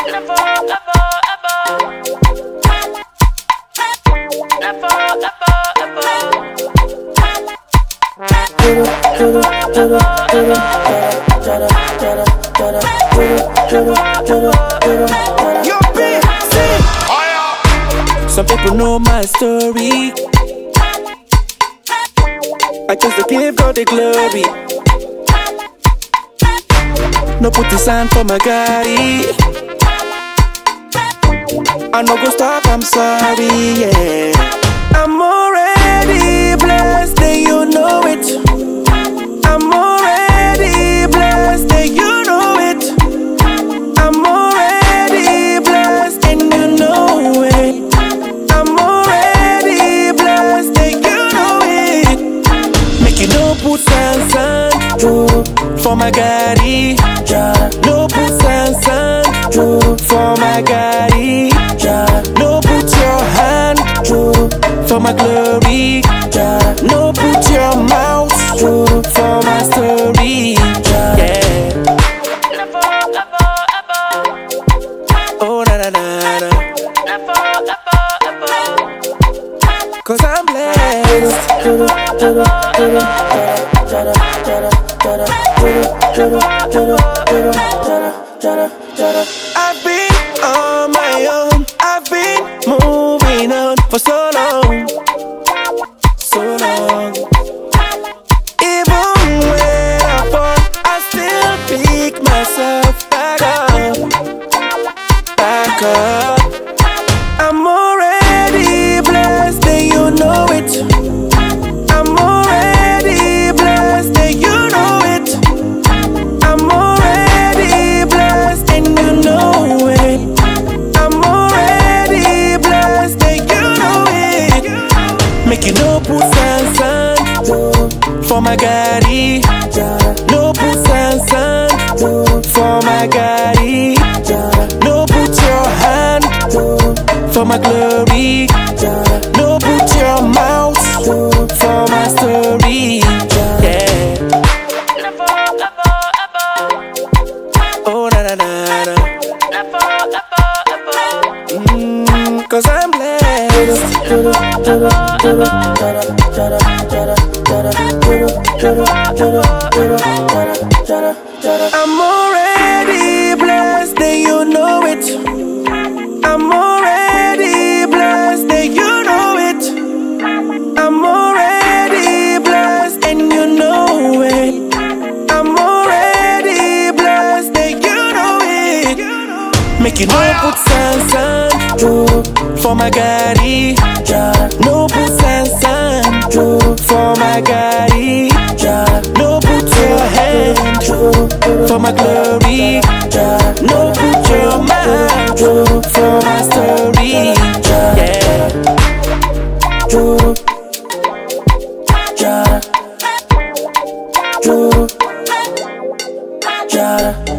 Some people know my story. I just to give God the glory. No put the sign for my guy. I no go stop, I'm sorry, yeah. I'm already blessed, and you know it. I'm already blessed, and you know it. I'm already blessed, and you know it. I'm already blessed, and you know it. Make you no put sand for my gari. No put sand for my gari. No put your hand for my glory. No put your mouth for my story. Yeah. Oh na na na na. 'Cause I'm blessed. I've been on my own. I've been moving on for so long, so long. Even when I fall, I still pick myself back up, back up. I'm already blessed, and you know it. I'm already blessed, and you know it. I'm already blessed, and you know it. I'm already blessed, and you know it. Make you no put sand for my gari. No put sand for my gari. No put your hand for my glory. No put your mouth for my story. Yeah. Oh na na na na. 'Cause I'm blessed. I'm already blessed, and you know it. I'm already blessed, and you know it. I'm already blessed, and you know it. I'm already blessed, and you know it. Make you no put sand for my gari. No put sand for my gari. No put your hand for my glory. No put your mouth for my story. Yeah.